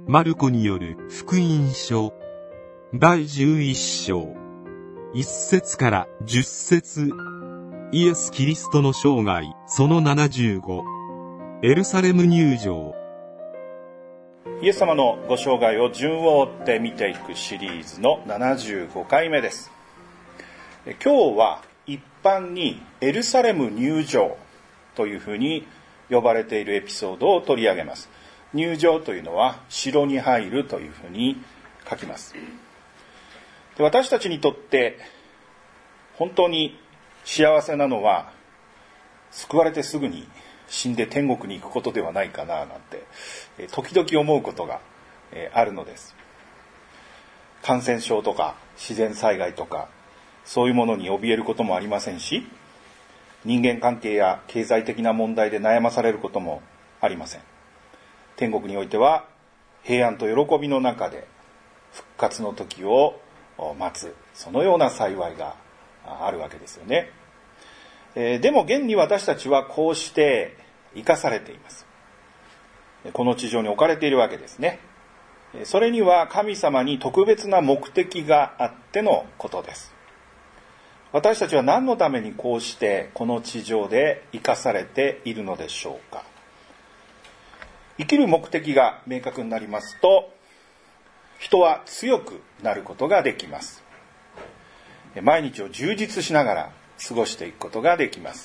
マルコによる福音書第11章1節から10節。イエス・キリストの生涯その75。エルサレム入場。 イエス様のご生涯を順を追って見ていくシリーズの75回目です。今日は一般にエルサレム入場というふうに呼ばれているエピソードを取り上げます。入場というのは城に入るというふうに書きます。で、私たちにとって本当に幸せなのは救われてすぐに死んで天国に行くことではないかななんて時々思うことがあるのです。感染症とか自然災害とかそういうものに怯えることもありませんし、人間関係や経済的な問題で悩まされることもありません。天国においては平安と喜びの中で復活の時を待つ、そのような幸いがあるわけですよね。でも現に私たちはこうして生かされています。この地上に置かれているわけですね。それには神様に特別な目的があってのことです。私たちは何のためにこうしてこの地上で生かされているのでしょうか。生きる目的が明確になりますと、人は強くなることができます。毎日を充実しながら過ごしていくことができます。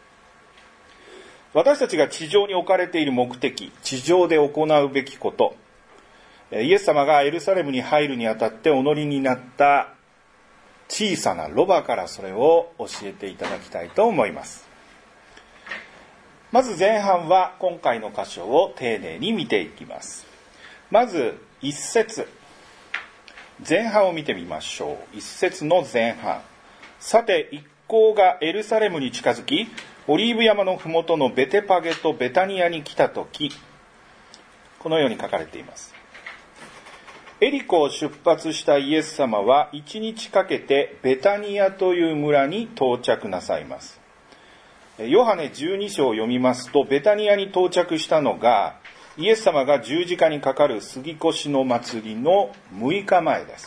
私たちが地上に置かれている目的、地上で行うべきこと、イエス様がエルサレムに入るにあたってお乗りになった小さなロバからそれを教えていただきたいと思います。まず前半は今回の箇所を丁寧に見ていきます。まず一節、前半を見てみましょう。一節の前半。さて一行がエルサレムに近づき、オリーブ山のふもとのベテパゲとベタニアに来たとき、このように書かれています。エリコを出発したイエス様は1日かけてベタニアという村に到着なさいます。ヨハネ12章を読みますと、ベタニアに到着したのがイエス様が十字架にかかる杉越の祭りの6日前です。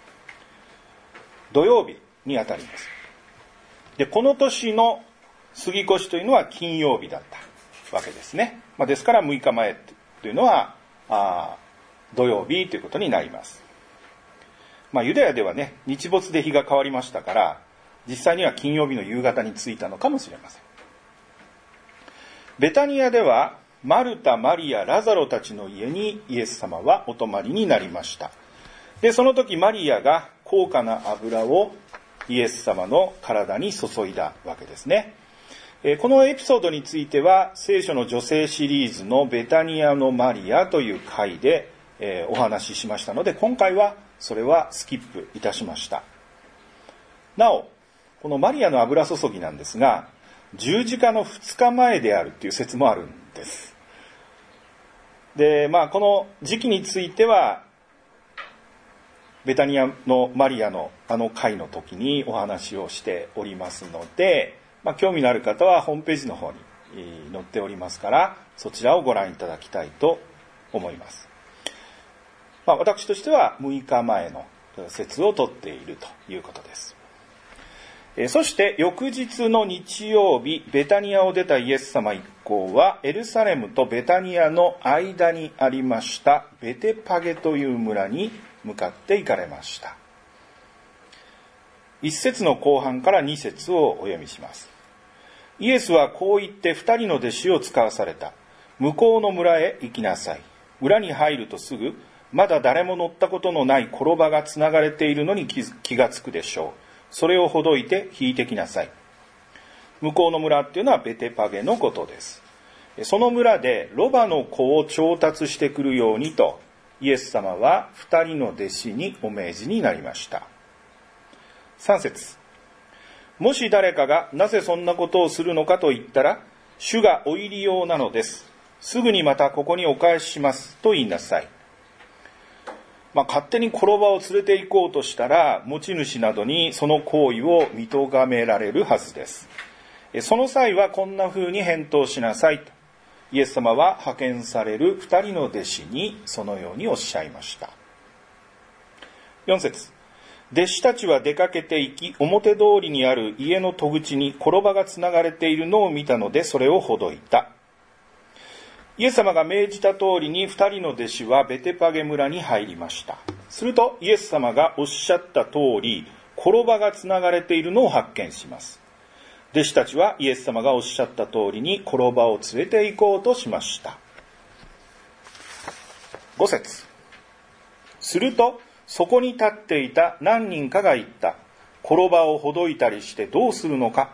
土曜日にあたります。で、この年の杉越というのは金曜日だったわけですね。ですから6日前というのは土曜日ということになります。ユダヤではね、日没で日が変わりましたから、実際には金曜日の夕方に着いたのかもしれません。ベタニアではマルタ、マリア、ラザロたちの家にイエス様はお泊まりになりました。で、その時マリアが高価な油をイエス様の体に注いだわけですね。このエピソードについては聖書の女性シリーズのベタニアのマリアという回でお話ししましたので、今回はそれはスキップいたしました。なお、このマリアの油注ぎなんですが、十字架の2日前であるという説もあるんです。で、この時期についてはベタニアのマリアの回の時にお話をしておりますので、興味のある方はホームページの方に載っておりますから、そちらをご覧いただきたいと思います。私としては6日前の説を取っているということです。そして翌日の日曜日、ベタニアを出たイエス様一行はエルサレムとベタニアの間にありましたベテパゲという村に向かって行かれました。1節の後半から2節をお読みします。イエスはこう言って2人の弟子を使わされた。向こうの村へ行きなさい。村に入るとすぐ、まだ誰も乗ったことのない転ばがつながれているのに気がつくでしょう。それをほどいて引いてきなさい。向こうの村っていうのはベテパゲのことです。その村でロバの子を調達してくるようにと、イエス様は2人の弟子にお命じになりました。3節。もし誰かがなぜそんなことをするのかと言ったら、主がお入り用なのです。すぐにまたここにお返ししますと言いなさい。勝手に転ばを連れて行こうとしたら、持ち主などにその行為を見咎められるはずです。その際はこんな風に返答しなさいと。 イエス様は派遣される2人の弟子にそのようにおっしゃいました。4節、弟子たちは出かけて行き、表通りにある家の戸口に転ばがつながれているのを見たので、それをほどいた。イエス様が命じた通りに2人の弟子はベテパゲ村に入りました。するとイエス様がおっしゃった通り、転ばがつながれているのを発見します。弟子たちはイエス様がおっしゃった通りに転ばを連れて行こうとしました。5節、するとそこに立っていた何人かが言った。転ばをほどいたりしてどうするのか。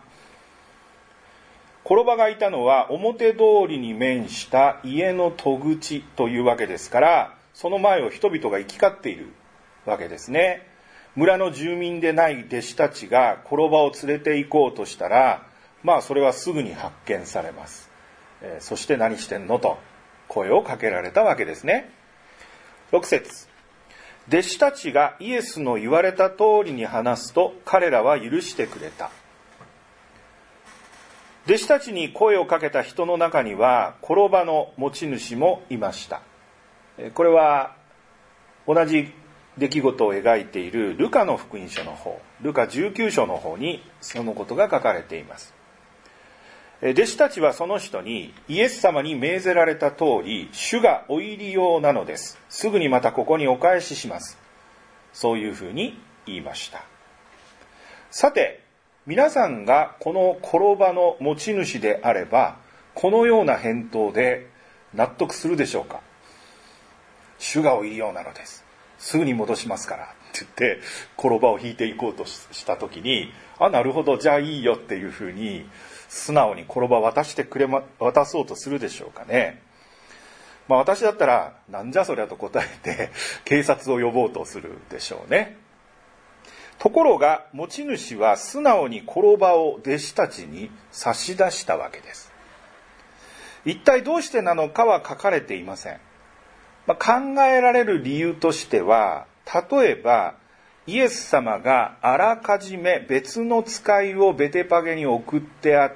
転ばがいたのは表通りに面した家の戸口というわけですから、その前を人々が行き交っているわけですね。村の住民でない弟子たちが転ばを連れて行こうとしたら、それはすぐに発見されます。そして何してんのと声をかけられたわけですね。6節、弟子たちがイエスの言われた通りに話すと彼らは許してくれた。弟子たちに声をかけた人の中には転ばの持ち主もいました。これは同じ出来事を描いているルカの福音書の方、ルカ19章の方にそのことが書かれています。弟子たちはその人に、イエス様に命ぜられた通り、主がお入り用なのです。すぐにまたここにお返しします。そういうふうに言いました。さて、皆さんがこの転ばの持ち主であれば、このような返答で納得するでしょうか。主がお入り用なのです。すぐに戻しますからって言って転ばを引いていこうとしたときに、なるほど、じゃあいいよっていうふうに素直に転ばを渡そうとするでしょうかね。私だったらなんじゃそりゃと答えて警察を呼ぼうとするでしょうね。ところが持ち主は素直に転ばを弟子たちに差し出したわけです。一体どうしてなのかは書かれていません。考えられる理由としては、例えばイエス様があらかじめ別の使いをベテパゲに送ってあって、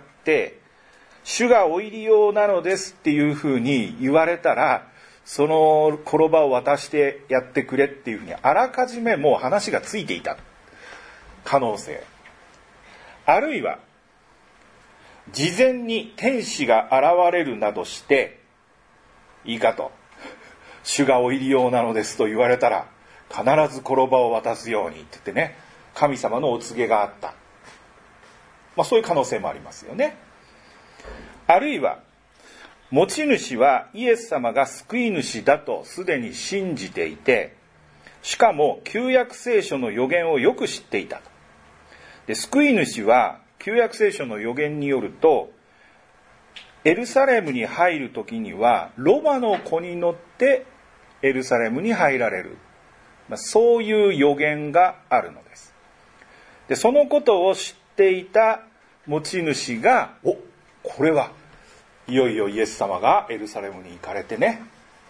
主がお入り用なのですっていうふうに言われたら、その転ばを渡してやってくれっていうふうにあらかじめもう話がついていた可能性、あるいは事前に天使が現れるなどして、いいかと、主がお入り用なのですと言われたら必ず転ばを渡すようにって言ってね、神様のお告げがあった、そういう可能性もありますよね。あるいは持ち主はイエス様が救い主だとすでに信じていて、しかも旧約聖書の預言をよく知っていたと。で、救い主は旧約聖書の預言によると、エルサレムに入るときにはロバの子に乗ってエルサレムに入られる、そういう預言があるのです。で、そのことを知っていた持ち主が、これはいよいよイエス様がエルサレムに行かれてね、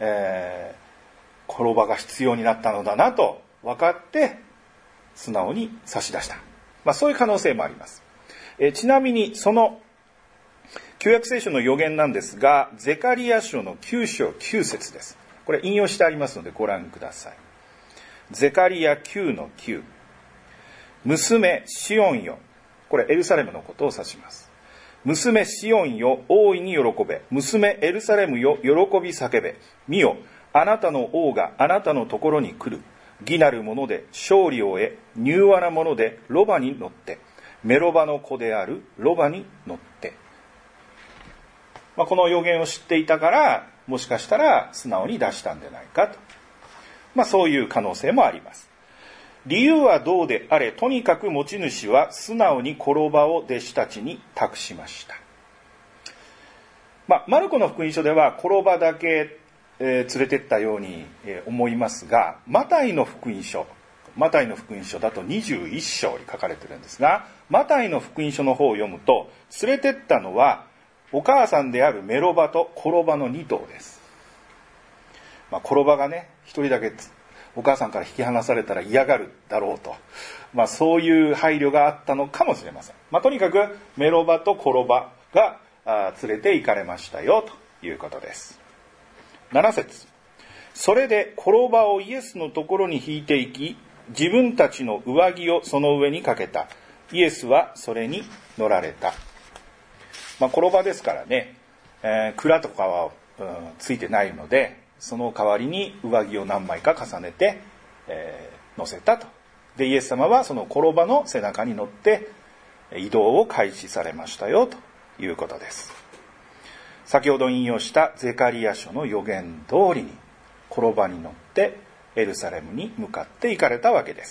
転ばが必要になったのだなと分かって素直に差し出した、そういう可能性もあります。ちなみにその旧約聖書の預言なんですが、ゼカリヤ書の9章9節です。これ引用してありますのでご覧ください。ゼカリヤ9の9、娘シオンよ、これエルサレムのことを指します。娘シオンよ、大いに喜べ。娘エルサレムよ、喜び叫べ。見よ、あなたの王があなたのところに来る。義なるもので勝利を得、柔和なものでロバに乗って、メロバの子であるロバに乗って。この預言を知っていたから、もしかしたら素直に出したんじゃないかと。そういう可能性もあります。理由はどうであれ、とにかく持ち主は素直に転ばを弟子たちに託しました。マルコの福音書では転ばだけ連れてったように思いますが、マタイの福音書だと21章に書かれているんですが、マタイの福音書の方を読むと、連れてったのはお母さんであるメロバと転ばの2頭です。転ばがね、一人だけお母さんから引き離されたら嫌がるだろうと、そういう配慮があったのかもしれません。とにかくメロバと転ばが連れて行かれましたよということです。7節、それで転ばをイエスのところに引いていき、自分たちの上着をその上にかけた。イエスはそれに乗られた。転ばですからね、蔵とかは、ついてないので、その代わりに上着を何枚か重ねて、乗せたと。で、イエス様はその転ばの背中に乗って移動を開始されましたよということです。先ほど引用したゼカリヤ書の予言通りに転ばに乗ってエルサレムに向かって行かれたわけです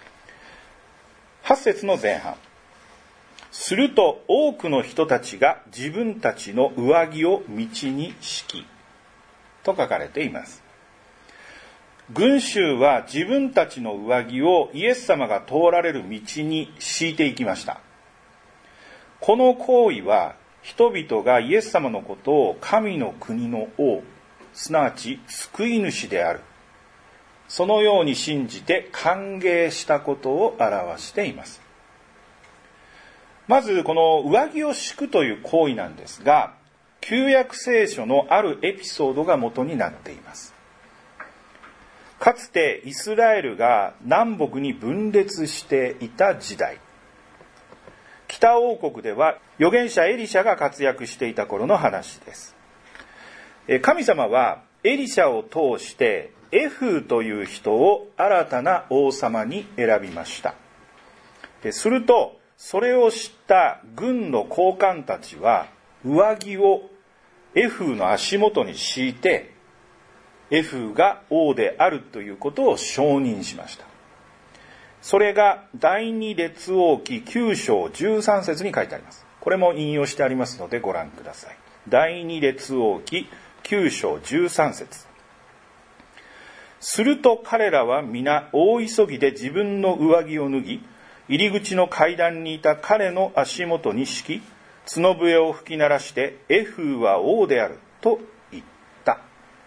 。8節の前半、すると多くの人たちが自分たちの上着を道に敷きと書かれています。群衆は自分たちの上着をイエス様が通られる道に敷いていきました。この行為は人々がイエス様のことを神の国の王、すなわち救い主である、そのように信じて歓迎したことを表しています。まずこの上着を敷くという行為なんですが、旧約聖書のあるエピソードが元になっています。かつてイスラエルが南北に分裂していた時代、北王国では預言者エリシャが活躍していた頃の話です。神様はエリシャを通してエフーという人を新たな王様に選びました。するとそれを知った軍の高官たちは上着をエフーの足元に敷いて、エフーが王であるということを承認しました。それが第二列王記9章13節に書いてあります。これも引用してありますのでご覧ください。第二列王記9章13節、すると彼らは皆大急ぎで自分の上着を脱ぎ、入り口の階段にいた彼の足元に敷き、角笛を吹き鳴らして、エフーは王であると言った。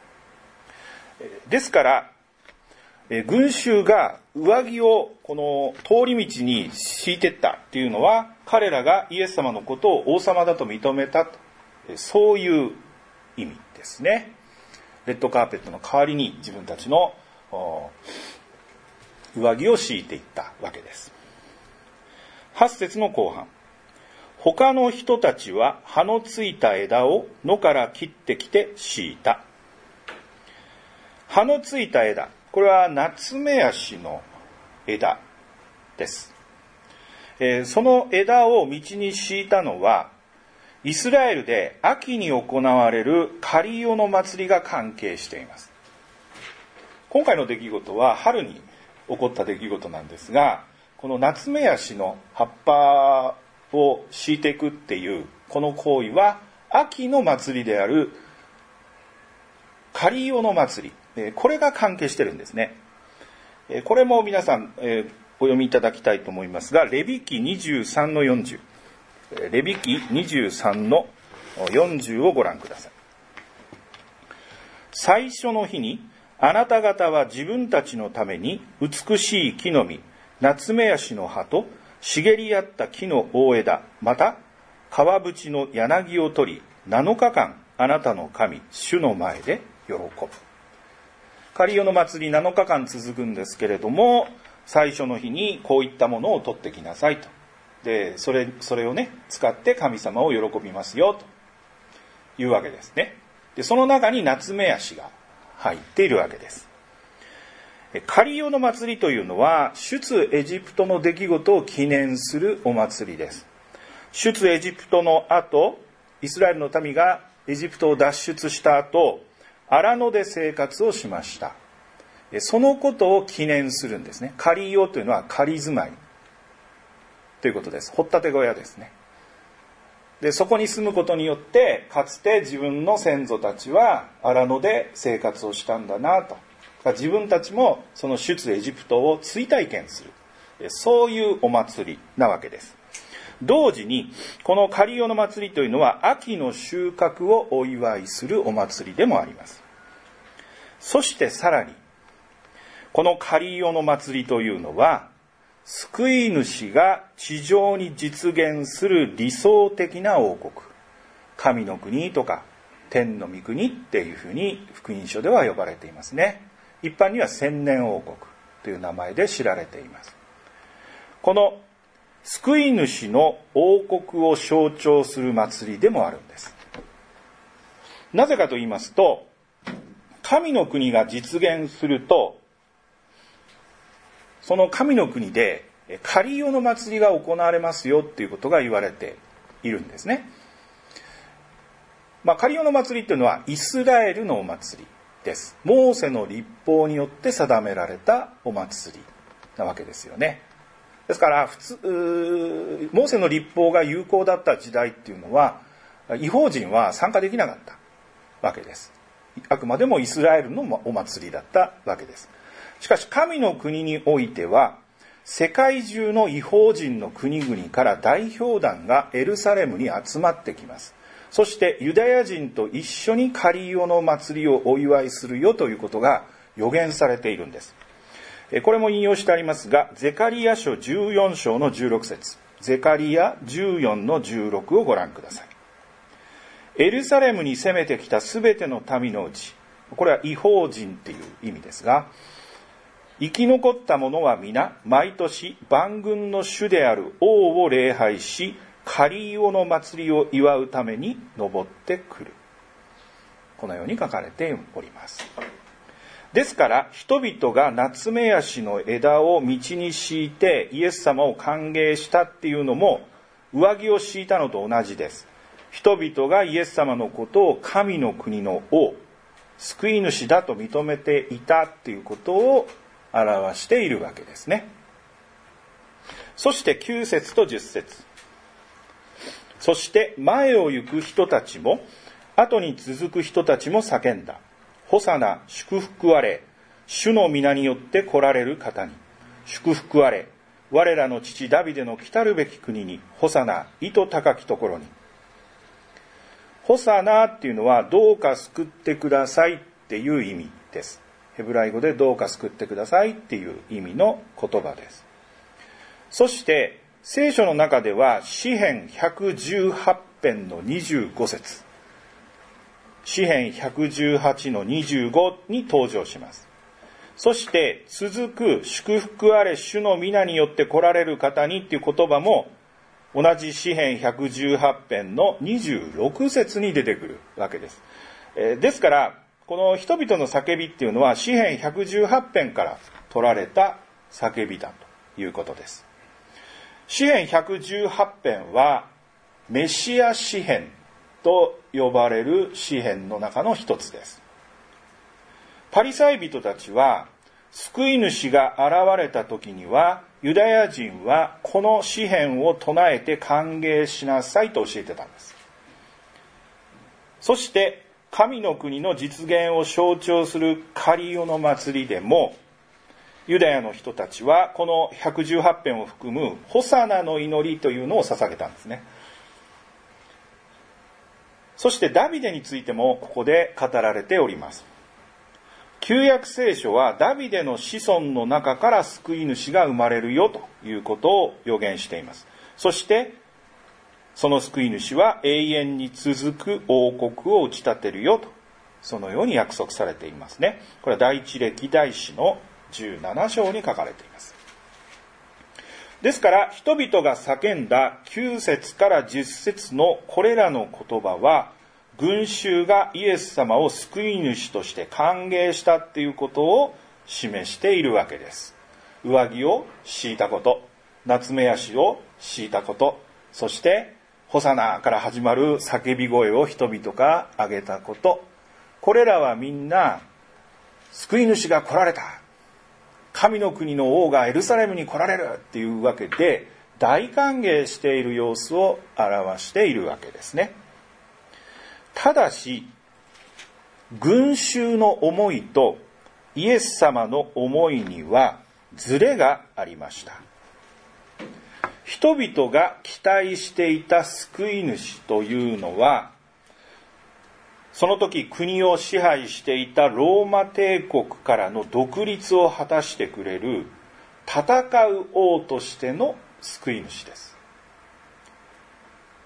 ですから、群衆が上着をこの通り道に敷いていったっていうのは、彼らがイエス様のことを王様だと認めたと、そういう意味ですね。レッドカーペットの代わりに自分たちの上着を敷いていったわけです。8節の後半、他の人たちは葉のついた枝を野から切ってきて敷いた。葉のついた枝、これはナツメヤシの枝です。その枝を道に敷いたのは、イスラエルで秋に行われるカリオの祭りが関係しています。今回の出来事は春に起こった出来事なんですが、このナツメヤシの葉っぱを敷いていくっていうこの行為は秋の祭りであるカリオの祭り、これが関係してるんですね。これも皆さん、お読みいただきたいと思いますが、レビ記23の40、レビ記23の40をご覧ください。最初の日にあなた方は自分たちのために美しい木の実、ナツメヤシの葉と茂り合った木の大枝、また川淵の柳を取り、7日間あなたの神主の前で喜ぶ。カリオの祭り7日間続くんですけれども、最初の日にこういったものを取ってきなさいと。で、それをね、使って神様を喜びますよというわけですね。で、その中にナツメヤシが入っているわけです。カリオの祭りというのは、出エジプトの出来事を記念するお祭りです。出エジプトの後、イスラエルの民がエジプトを脱出した後、荒野で生活をしました。そのことを記念するんですね。カリオというのは仮住まいということです。掘ったて小屋ですね。で、そこに住むことによって、かつて自分の先祖たちは荒野で生活をしたんだなと。自分たちもその出エジプトを追体験する。そういうお祭りなわけです。同時に、このカリオの祭りというのは秋の収穫をお祝いするお祭りでもあります。そしてさらに、このカリオの祭りというのは、救い主が地上に実現する理想的な王国、神の国とか天の御国っていうふうに福音書では呼ばれていますね。一般には千年王国という名前で知られています。この救い主の王国を象徴する祭りでもあるんです。なぜかと言いますと、神の国が実現すると、その神の国でカリオの祭りが行われますよっていうことが言われているんですね。カリオの祭りというのはイスラエルのお祭りです。モーセの律法によって定められたお祭りなわけですよね。ですからモーセの律法が有効だった時代っていうのは、異邦人は参加できなかったわけです。あくまでもイスラエルのお祭りだったわけです。しかし神の国においては、世界中の異邦人の国々から代表団がエルサレムに集まってきます。そしてユダヤ人と一緒にカリオの祭りをお祝いするよということが予言されているんです。これも引用してありますが、ゼカリヤ書14章の16節、ゼカリヤ14の16をご覧ください。エルサレムに攻めてきたすべての民のうち、これは異邦人っていう意味ですが、生き残った者は皆毎年万軍の主である王を礼拝し、カリオの祭りを祝うために登ってくる。このように書かれております。ですから人々がナツメヤシの枝を道に敷いてイエス様を歓迎したっていうのも、上着を敷いたのと同じです。人々がイエス様のことを神の国の王、救い主だと認めていたっていうことを表しているわけですね。そして9節と10節。そして前を行く人たちも後に続く人たちも叫んだ。ホサナ、祝福あれ、主の皆によって来られる方に祝福あれ、我らの父ダビデの来たるべき国にホサナ、意図高きところに。ホサナっていうのはどうか救ってくださいっていう意味です。ヘブライ語でどうか救ってくださいっていう意味の言葉です。そして聖書の中では詩編118編の25節、詩編118の25に登場します。そして続く祝福あれ主の皆によって来られる方にっていう言葉も同じ詩編118編の26節に出てくるわけです。ですからこの人々の叫びっていうのは詩編118編から取られた叫びだということです。詩編118編はメシア詩編と呼ばれる詩編の中の一つです。パリサイ人たちは救い主が現れた時にはユダヤ人はこの詩編を唱えて歓迎しなさいと教えてたんです。そして神の国の実現を象徴するカリオの祭りでもユダヤの人たちはこの118編を含むホサナの祈りというのを捧げたんですね。そしてダビデについてもここで語られております。旧約聖書はダビデの子孫の中から救い主が生まれるよということを予言しています。そしてその救い主は永遠に続く王国を打ち立てるよと、そのように約束されていますね。これは第一歴代史の17章に書かれています。ですから人々が叫んだ9節から10節のこれらの言葉は、群衆がイエス様を救い主として歓迎したっていうことを示しているわけです。上着を敷いたこと、ナツメヤシを敷いたこと、そしてホサナから始まる叫び声を人々が上げたこと、これらはみんな救い主が来られた、神の国の王がエルサレムに来られるっていうわけで大歓迎している様子を表しているわけですね。ただし群衆の思いとイエス様の思いにはズレがありました。人々が期待していた救い主というのは、その時国を支配していたローマ帝国からの独立を果たしてくれる戦う王としての救い主です。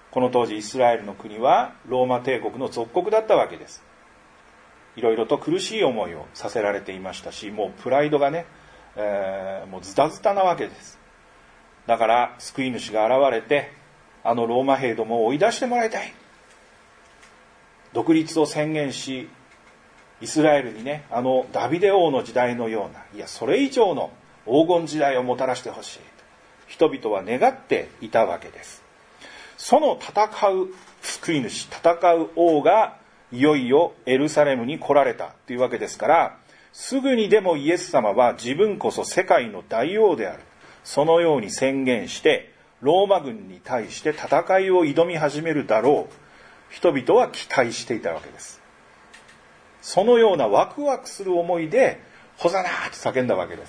この当時イスラエルの国はローマ帝国の属国だったわけです。いろいろと苦しい思いをさせられていましたし、もうプライドがね、もうズタズタなわけです。だから救い主が現れて、ローマ兵どもを追い出してもらいたい、独立を宣言し、イスラエルにね、ダビデ王の時代のような、いやそれ以上の黄金時代をもたらしてほしい、人々は願っていたわけです。その戦う救い主、戦う王がいよいよエルサレムに来られたというわけですから、すぐにでもイエス様は自分こそ世界の大王である、そのように宣言してローマ軍に対して戦いを挑み始めるだろう、人々は期待していたわけです。そのようなワクワクする思いでホザナーと叫んだわけです。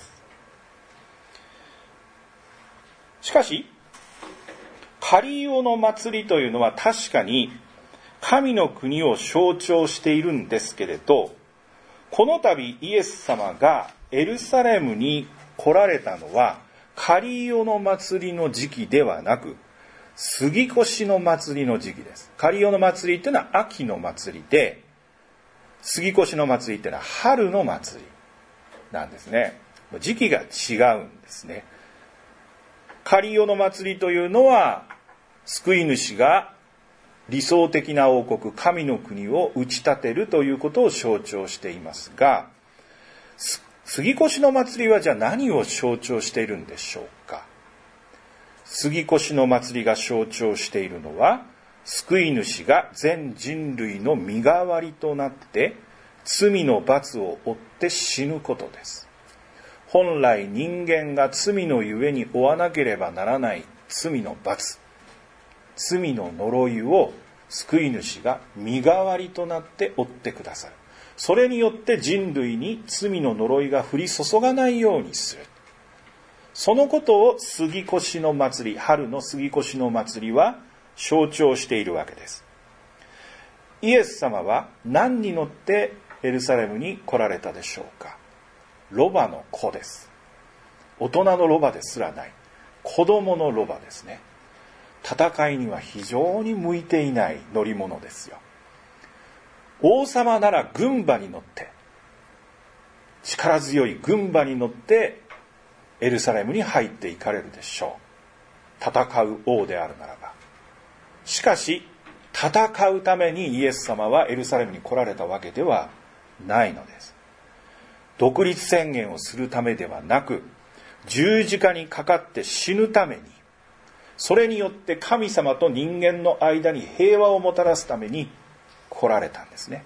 しかしカリオの祭りというのは確かに神の国を象徴しているんですけれど、この度イエス様がエルサレムに来られたのはカリオの祭りの時期ではなく、杉越の祭りの時期です。カリオの祭りというのは秋の祭りで、杉越の祭りというのは春の祭りなんですね。時期が違うんですね。カリオの祭りというのは救い主が理想的な王国、神の国を打ち立てるということを象徴していますが、杉越の祭りはじゃあ何を象徴しているんでしょうか。杉越の祭りが象徴しているのは、救い主が全人類の身代わりとなって罪の罰を負って死ぬことです。本来人間が罪のゆえに負わなければならない罪の罰、罪の呪いを救い主が身代わりとなって負ってくださる。それによって人類に罪の呪いが降り注がないようにする。そのことを杉越の祭り、春の杉越の祭りは象徴しているわけです。イエス様は何に乗ってエルサレムに来られたでしょうか。ロバの子です。大人のロバですらない、子供のロバですね。戦いには非常に向いていない乗り物ですよ。王様なら軍馬に乗って、力強い軍馬に乗ってエルサレムに入っていかれるでしょう。戦う王であるならば。しかし戦うためにイエス様はエルサレムに来られたわけではないのです。独立宣言をするためではなく、十字架にかかって死ぬために、それによって神様と人間の間に平和をもたらすために来られたんですね。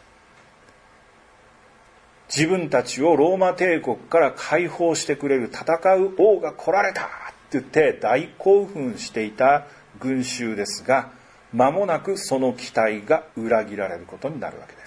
自分たちをローマ帝国から解放してくれる戦う王が来られたって言って大興奮していた群衆ですが、間もなくその期待が裏切られることになるわけです。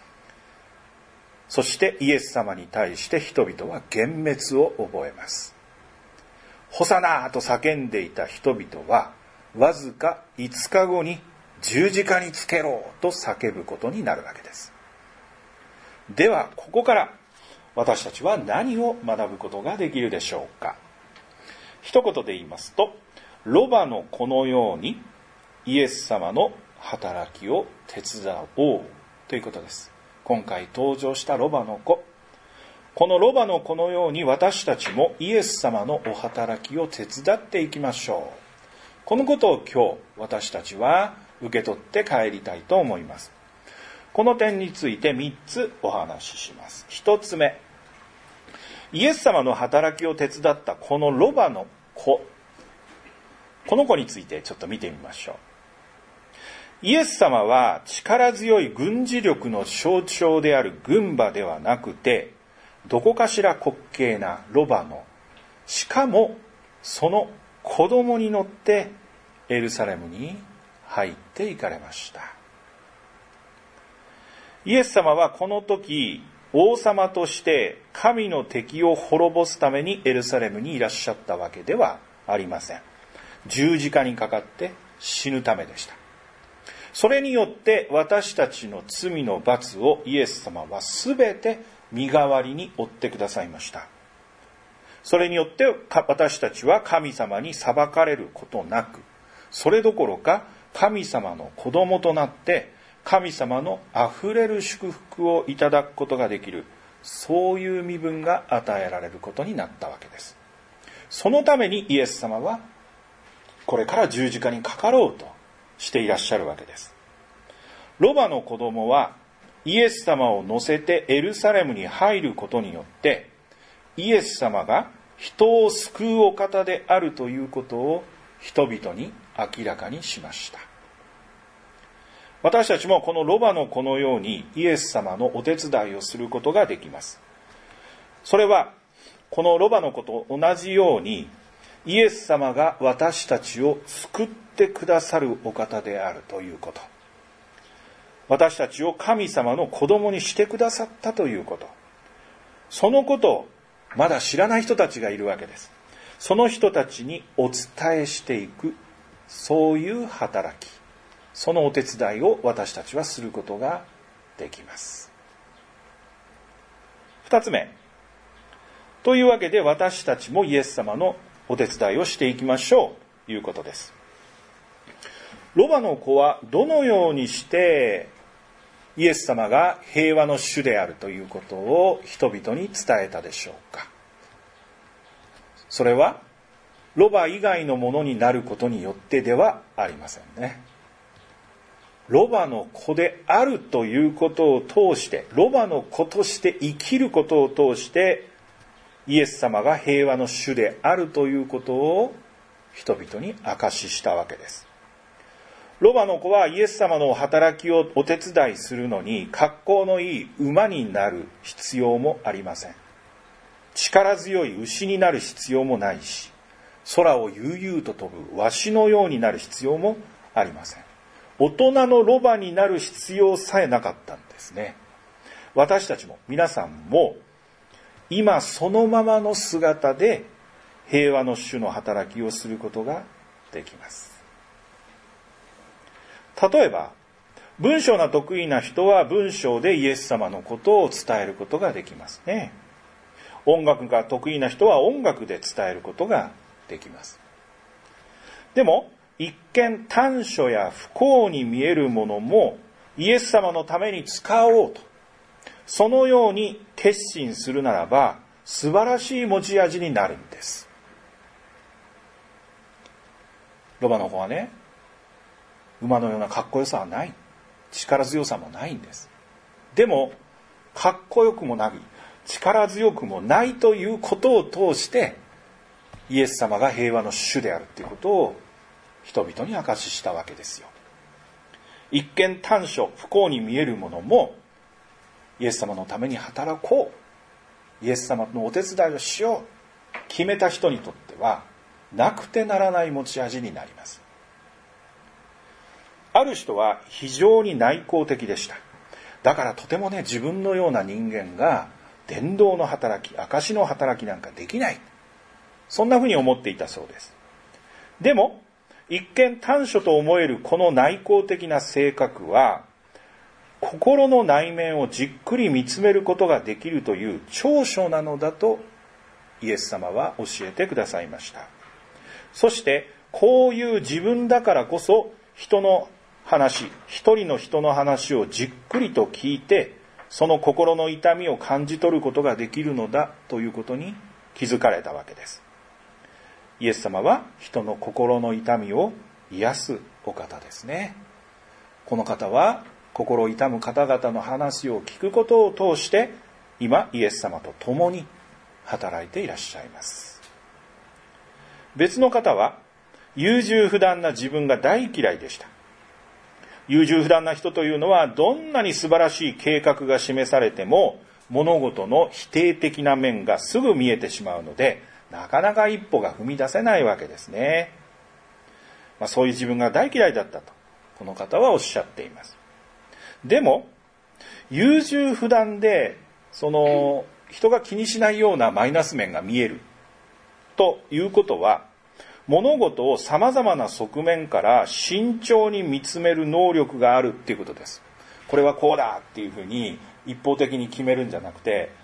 そしてイエス様に対して人々は幻滅を覚えます。ホサナーと叫んでいた人々はわずか5日後に十字架につけろと叫ぶことになるわけです。ではここから私たちは何を学ぶことができるでしょうか。一言で言いますと、ロバの子のようにイエス様の働きを手伝おうということです。今回登場したロバの子、このロバの子のように私たちもイエス様のお働きを手伝っていきましょう。このことを今日私たちは受け取って帰りたいと思います。この点について3つお話しします。1つ目、イエス様の働きを手伝ったこのロバの子、この子についてちょっと見てみましょう。イエス様は力強い軍事力の象徴である軍馬ではなくて、どこかしら滑稽なロバの、しかもその子供に乗ってエルサレムに入って行かれました。イエス様はこの時王様として神の敵を滅ぼすためにエルサレムにいらっしゃったわけではありません。十字架にかかって死ぬためでした。それによって私たちの罪の罰をイエス様はすべて身代わりに負ってくださいました。それによって私たちは神様に裁かれることなく、 それどころか神様の子供となって神様のあふれる祝福をいただくことができる、そういう身分が与えられることになったわけです。そのためにイエス様はこれから十字架にかかろうとしていらっしゃるわけです。ロバの子供はイエス様を乗せてエルサレムに入ることによってイエス様が人を救うお方であるということを人々に明らかにしました。私たちもこのロバの子のようにイエス様のお手伝いをすることができます。それはこのロバの子と同じようにイエス様が私たちを救ってくださるお方であるということ、私たちを神様の子供にしてくださったということ、そのことをまだ知らない人たちがいるわけです。その人たちにお伝えしていく、そういう働き、そのお手伝いを私たちはすることができます。二つ目、というわけで私たちもイエス様のお手伝いをしていきましょうということです。ロバの子はどのようにしてイエス様が平和の主であるということを人々に伝えたでしょうか。それはロバ以外のものになることによってではありませんね。ロバの子であるということを通して、ロバの子として生きることを通してイエス様が平和の主であるということを人々に証ししたわけです。ロバの子はイエス様の働きをお手伝いするのに格好のいい馬になる必要もありません。力強い牛になる必要もないし、空を悠々と飛ぶワシのようになる必要もありません。大人のロバになる必要さえなかったんですね。私たちも皆さんも今そのままの姿で平和の主の働きをすることができます。例えば文章が得意な人は文章でイエス様のことを伝えることができますね。音楽が得意な人は音楽で伝えることができます。でも一見短所や不幸に見えるものもイエス様のために使おうと、そのように決心するならば素晴らしい持ち味になるんです。ロバの子はね、馬のようなかっこよさはない、力強さもないんです。でもかっこよくもなく力強くもないということを通してイエス様が平和の主であるということを人々に証ししたわけですよ。一見短所不幸に見えるものもイエス様のために働こう、イエス様のお手伝いをしよう決めた人にとってはなくてならない持ち味になります。ある人は非常に内向的でした。だからとてもね、自分のような人間が伝道の働き、証の働きなんかできない、そんなふうに思っていたそうです。でも一見短所と思えるこの内向的な性格は心の内面をじっくり見つめることができるという長所なのだとイエス様は教えてくださいました。そしてこういう自分だからこそ人の話、一人の人の話をじっくりと聞いてその心の痛みを感じ取ることができるのだということに気づかれたわけです。イエス様は人の心の痛みを癒すお方ですね。この方は心痛む方々の話を聞くことを通して今イエス様と共に働いていらっしゃいます。別の方は優柔不断な自分が大嫌いでした。優柔不断な人というのはどんなに素晴らしい計画が示されても物事の否定的な面がすぐ見えてしまうのでなかなか一歩が踏み出せないわけですね。そういう自分が大嫌いだったとこの方はおっしゃっています。でも優柔不断でその人が気にしないようなマイナス面が見えるということは物事をさまざまな側面から慎重に見つめる能力があるっていうことです。これはこうだっていうふうに一方的に決めるんじゃなくて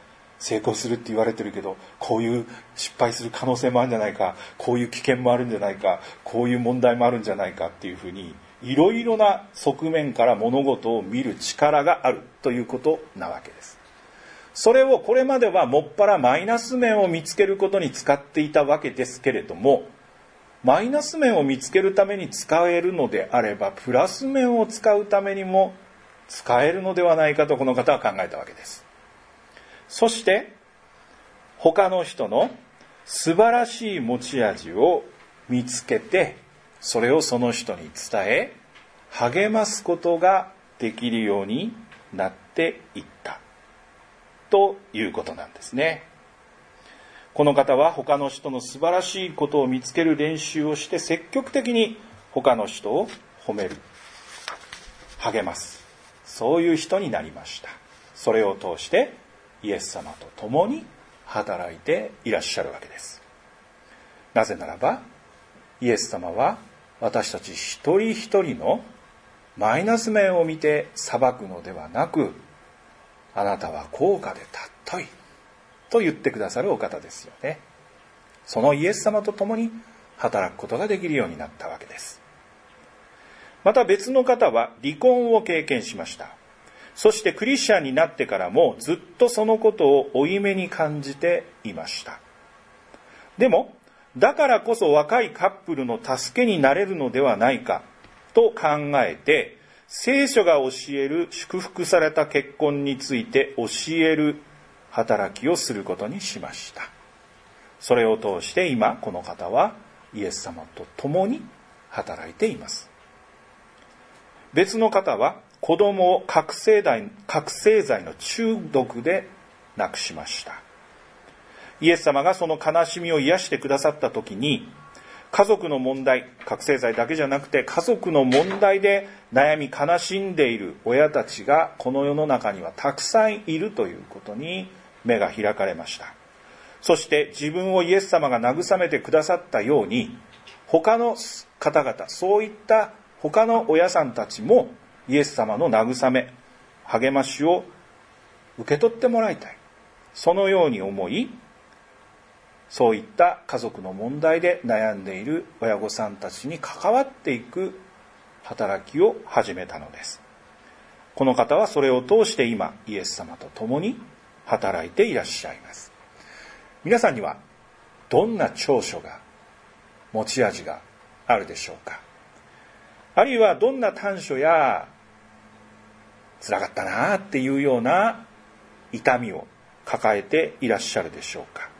成功するって言われてるけど、こういう失敗する可能性もあるんじゃないか、こういう危険もあるんじゃないか、こういう問題もあるんじゃないかっていうふうに、いろいろな側面から物事を見る力があるということなわけです。それをこれまではもっぱらマイナス面を見つけることに使っていたわけですけれども、マイナス面を見つけるために使えるのであれば、プラス面を使うためにも使えるのではないかとこの方は考えたわけです。そして他の人の素晴らしい持ち味を見つけて、それをその人に伝え励ますことができるようになっていったということなんですね。この方は他の人の素晴らしいことを見つける練習をして、積極的に他の人を褒める、励ます、そういう人になりました。それを通してイエス様と共に働いていらっしゃるわけです。なぜならば、イエス様は私たち一人一人のマイナス面を見て裁くのではなく、あなたは高価で尊いと言ってくださるお方ですよね。そのイエス様と共に働くことができるようになったわけです。また別の方は離婚を経験しました。そしてクリスチャンになってからもずっとそのことを負い目に感じていました。でもだからこそ若いカップルの助けになれるのではないかと考えて、聖書が教える祝福された結婚について教える働きをすることにしました。それを通して今この方はイエス様と共に働いています。別の方は子供を覚醒剤の中毒で亡くしました。イエス様がその悲しみを癒してくださった時に、家族の問題、覚醒剤だけじゃなくて家族の問題で悩み悲しんでいる親たちがこの世の中にはたくさんいるということに目が開かれました。そして自分をイエス様が慰めてくださったように、他の方々、そういった他の親さんたちもイエス様の慰め、励ましを受け取ってもらいたい。そのように思い、そういった家族の問題で悩んでいる親御さんたちに関わっていく働きを始めたのです。この方はそれを通して今イエス様と共に働いていらっしゃいます。皆さんにはどんな長所が、持ち味があるでしょうか。あるいはどんな短所や辛かったなっていうような痛みを抱えていらっしゃるでしょうか。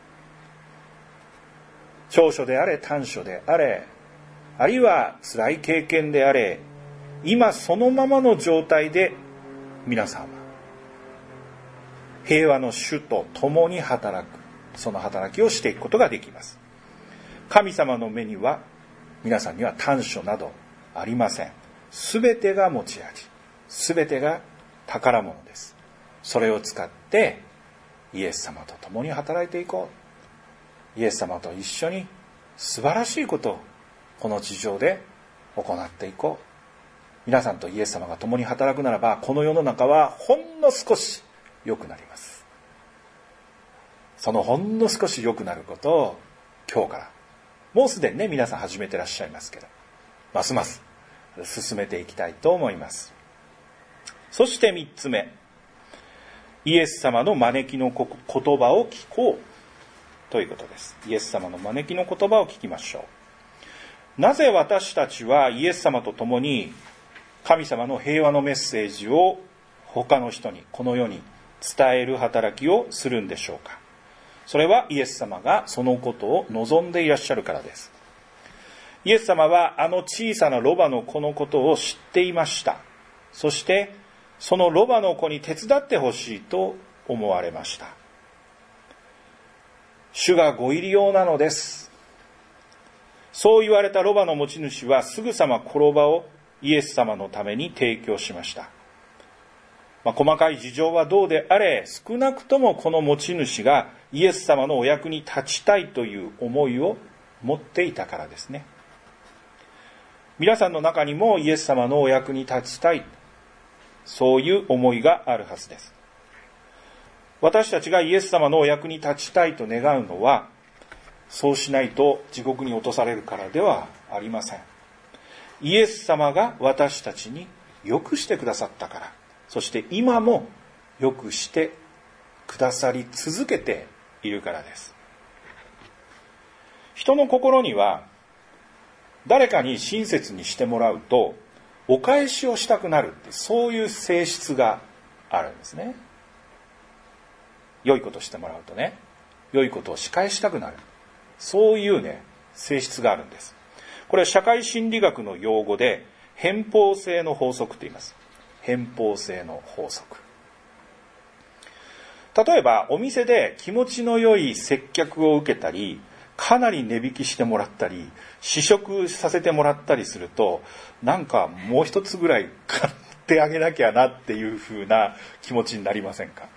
長所であれ短所であれ、あるいは辛い経験であれ、今そのままの状態で皆さんは平和の主と共に働く、その働きをしていくことができます。神様の目には皆さんには短所などありません。すべてが持ち味、すべてが宝物です。それを使ってイエス様と共に働いていこう。イエス様と一緒に素晴らしいことをこの地上で行っていこう。皆さんとイエス様が共に働くならば、この世の中はほんの少し良くなります。そのほんの少し良くなることを今日から、もうすでにね皆さん始めてらっしゃいますけど、ますます進めていきたいと思います。そして3つ目、イエス様の招きの言葉を聞こうということです。イエス様の招きの言葉を聞きましょう。なぜ私たちはイエス様と共に神様の平和のメッセージを他の人に、この世に伝える働きをするんでしょうか。それはイエス様がそのことを望んでいらっしゃるからです。イエス様はあの小さなロバの子のことを知っていました。そしてそのロバの子に手伝ってほしいと思われました。主がご入り用なのです。そう言われたロバの持ち主はすぐさまこのロバをイエス様のために提供しました。細かい事情はどうであれ、少なくともこの持ち主がイエス様のお役に立ちたいという思いを持っていたからですね。皆さんの中にもイエス様のお役に立ちたい、そういう思いがあるはずです。 私たちがイエス様のお役に立ちたいと願うのは、そうしないと地獄に落とされるからではありません。イエス様が私たちに良くしてくださったから、そして今も良くしてくださり続けているからです。人の心には、誰かに親切にしてもらうとお返しをしたくなるって、そういう性質があるんですね。良いことしてもらうとね、良いことを仕返したくなる、そういうね、性質があるんです。これは社会心理学の用語で偏方性の法則と言います。偏方性の法則。例えばお店で気持ちの良い接客を受けたり、かなり値引きしてもらったり、試食させてもらったりすると、なんかもう一つぐらい買ってあげなきゃなっていう風な気持ちになりませんか？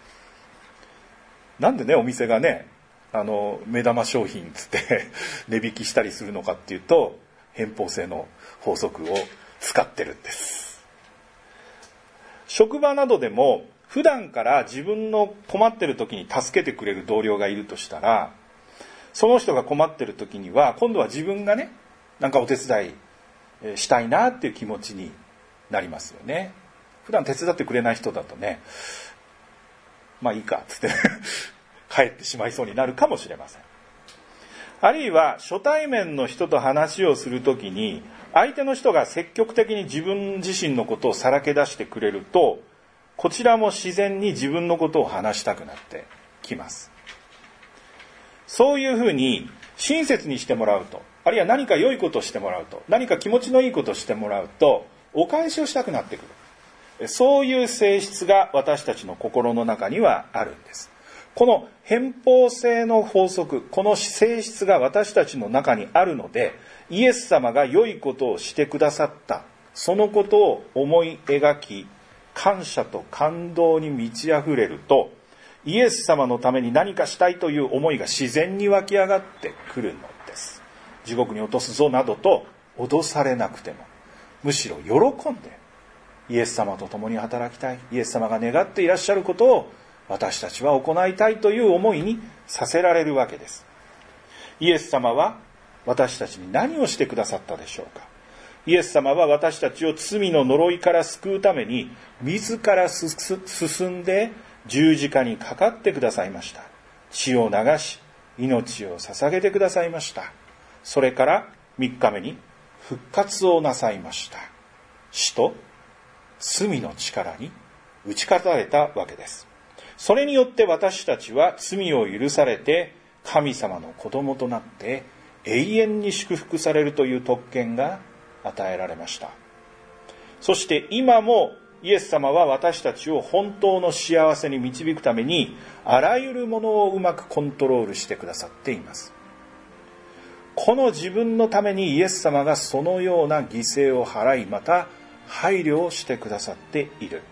なんでね、お店がね、目玉商品つって値引きしたりするのかっていうと、偏方性の法則を使ってるんです。職場などでも普段から自分の困ってる時に助けてくれる同僚がいるとしたら、その人が困ってる時には今度は自分がね、なんかお手伝いしたいなっていう気持ちになりますよね。普段手伝ってくれない人だとね、まあいいかっつって帰ってしまいそうになるかもしれません。あるいは初対面の人と話をするときに、相手の人が積極的に自分自身のことをさらけ出してくれると、こちらも自然に自分のことを話したくなってきます。そういうふうに親切にしてもらうと、あるいは何か良いことをしてもらうと、何か気持ちのいいことをしてもらうと、お返しをしたくなってくる。そういう性質が私たちの心の中にはあるんです。この偏方性の法則、この性質が私たちの中にあるので、イエス様が良いことをしてくださった、そのことを思い描き、感謝と感動に満ち溢れると、イエス様のために何かしたいという思いが自然に湧き上がってくるのです。地獄に落とすぞなどと脅されなくても、むしろ喜んでイエス様と共に働きたい、イエス様が願っていらっしゃることを私たちは行いたいという思いにさせられるわけです。イエス様は私たちに何をしてくださったでしょうか。イエス様は私たちを罪の呪いから救うために自ら進んで十字架にかかってくださいました。血を流し命を捧げてくださいました。それから3日目に復活をなさいました。死と罪の力に打ち勝たれたわけです。それによって私たちは罪を許されて神様の子供となって永遠に祝福されるという特権が与えられました。そして今もイエス様は私たちを本当の幸せに導くためにあらゆるものをうまくコントロールしてくださっています。この自分のためにイエス様がそのような犠牲を払い、また配慮をしてくださっている。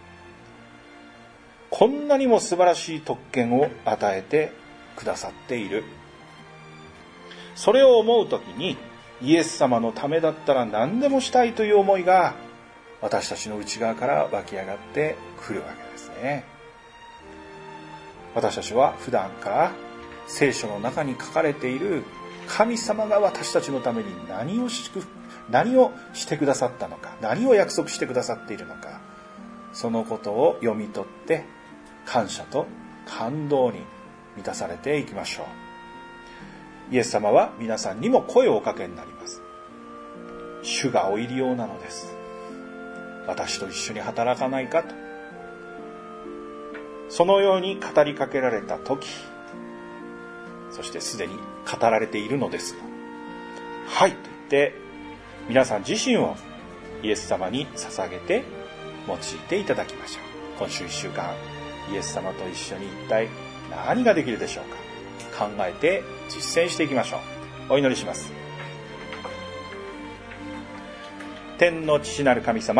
こんなにも素晴らしい特権を与えてくださっている。それを思うときに、イエス様のためだったら何でもしたいという思いが私たちの内側から湧き上がってくるわけですね。私たちは普段から聖書の中に書かれている神様が私たちのために何をしてくださったのか、何を約束してくださっているのか、そのことを読み取って感謝と感動に満たされていきましょう。イエス様は皆さんにも声をおかけになります。主がお入り用なのです。私と一緒に働かないかと。そのように語りかけられた時、そしてすでに語られているのですが、はいと言って皆さん自身をイエス様に捧げて用いていただきましょう。今週1週間、イエス様と一緒に一体何ができるでしょうか。考えて実践していきましょう。お祈りします。天の父なる神様、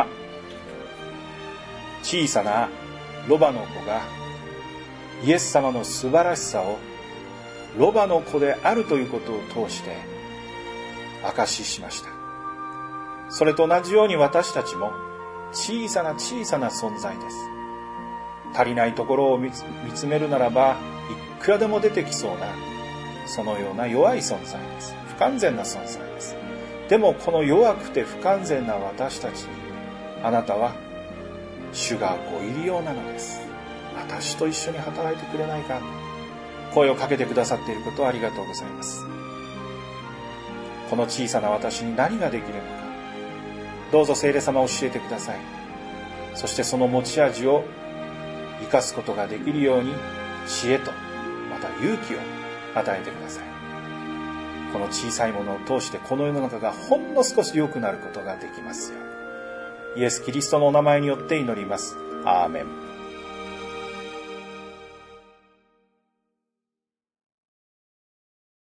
小さなロバの子がイエス様の素晴らしさをロバの子であるということを通して証ししました。それと同じように私たちも小さな小さな存在です。 足りないところを見つめるならばいくらでも出てきそうな、そのような弱い存在です。不完全な存在です。でもこの弱くて不完全な私たちに、あなたは主がご入り用なのです。私と一緒に働いてくれないか。声をかけてくださっていることをありがとうございます。この小さな私に何ができるのか、どうぞ聖霊様教えてください。そしてその持ち味を生かすことができるように、知恵とまた勇気を与えてください。この小さいものを通してこの世の中がほんの少し良くなることができますように、イエス・キリストのお名前によって祈ります。アーメン。